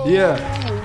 Yeah.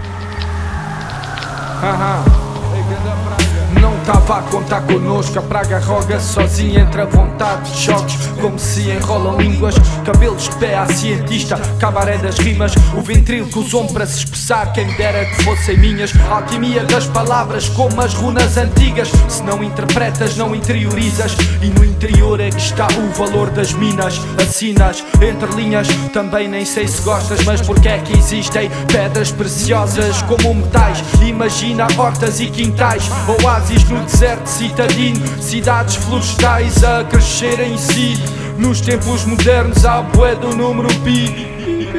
Não estava a contar connosco, a praga roga sozinha entre a vontade de choques. Como se enrolam línguas, cabelos de pé à cientista, cabaré das rimas, o ventrilo que usou para se expressar. Quem dera que fossem minhas, alquimia das palavras como as runas antigas. Se não interpretas, não interiorizas, e no interior é que está o valor das minas. Assinas entre linhas, também nem sei se gostas, mas porque é que existem pedras preciosas como metais? Imagina hortas e quintais, oásis no deserto citadino, cidades florestais a crescer em si. Nos tempos modernos há bué do número pi.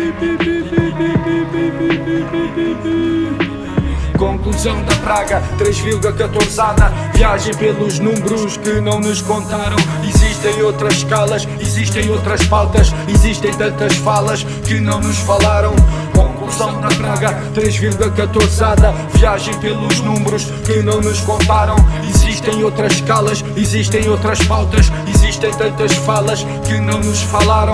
Conclusão da praga, 3,14 viagem pelos números que não nos contaram. Existem outras escalas, existem outras pautas, existem tantas falas que não nos falaram. Conclusão da praga, 3,14 viagem pelos números que não nos contaram. Existem outras escalas, existem outras pautas, existem tantas falas que não nos falaram.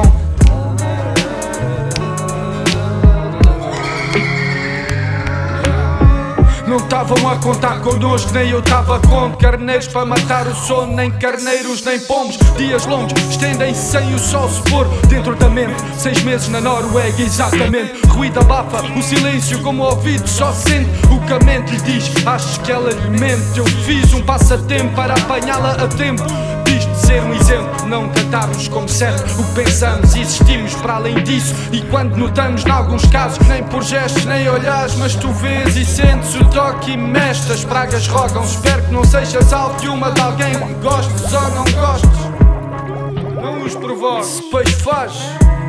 Não estavam a contar connosco, nem eu estava com carneiros para matar o sono, nem carneiros, nem pombos. Dias longos estendem-se sem o sol se pôr dentro da mente. 6 meses na Noruega, exatamente. Ruído abafa, o silêncio como o ouvido só sente o que a mente lhe diz. Achas que ela lhe mente? Eu fiz um passatempo para apanhá-la a tempo. Diz-te ser um exemplo, não cantarmos como certo o que pensamos, existimos para além disso. E quando notamos, em alguns casos, nem por gestos nem olhares, mas tu vês e sentes o toque e mexes. As pragas rogam, espero que não sejas alvo de uma de alguém que gostes ou não gostes. Não os provoques, depois faz.